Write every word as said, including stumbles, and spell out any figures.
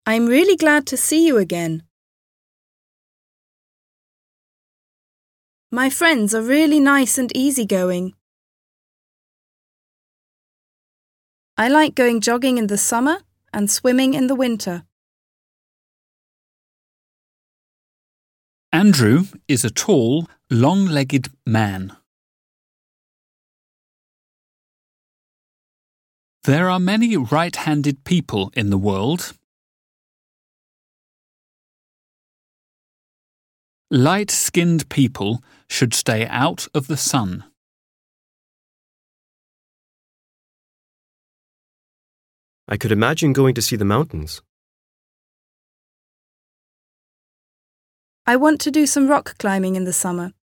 I'm really glad to see you again. My friends are really nice and easygoing. I like going jogging in the summer and swimming in the winter. Andrew is a tall, long-legged man. There are many right-handed people in the world. Light-skinned people should stay out of the sun. I could imagine going to see the mountains. I want to do some rock climbing in the summer.